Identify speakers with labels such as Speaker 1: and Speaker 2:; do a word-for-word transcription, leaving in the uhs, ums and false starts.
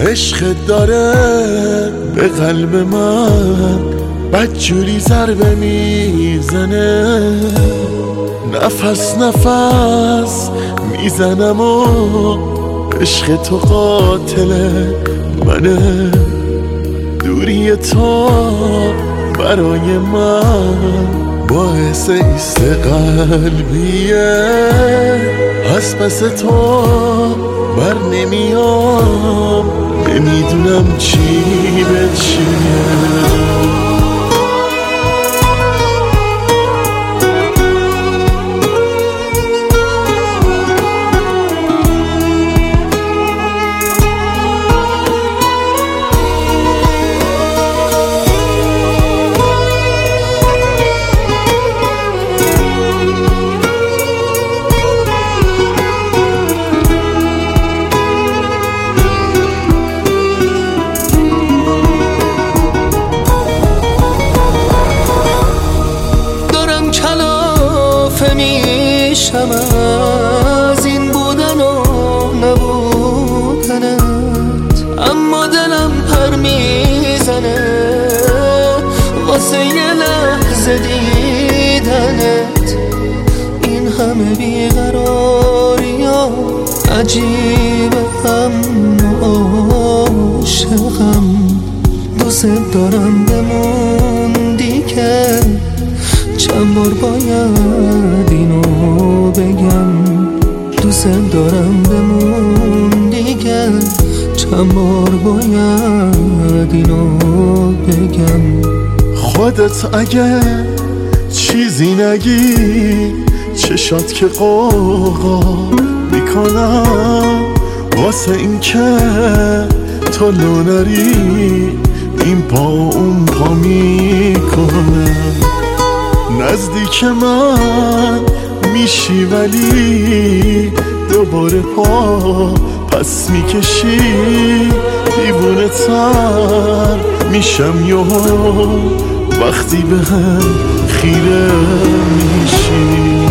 Speaker 1: عشق داره به قلب من بدجوری ضربه میزنه، نفس نفس میزنم و عشق تو قاتل منه. دوری تو برای من باعث ایست قلبیه، از پس تو بر نمیام، نمیدونم چی به چیه.
Speaker 2: میشم از این بودن و نبودنت، اما دلم پر میزنه واسه یه لحظه دیدنت. این همه بیقراری ها عجیبه، اما عاشقم، دوست دارم بموندی که چند بار باید اینو بگم. دوست دارم بموندی که چند بار باید اینو بگم.
Speaker 1: خودت اگه چیزی نگی چشات که قوقا میکنم، واسه این که تو لو نری این پا اون پا میکنم. نزدیک من میشی ولی دوباره پا پس میکشی، دیوونه تر میشم یهو وقتی به هم خیره میشی.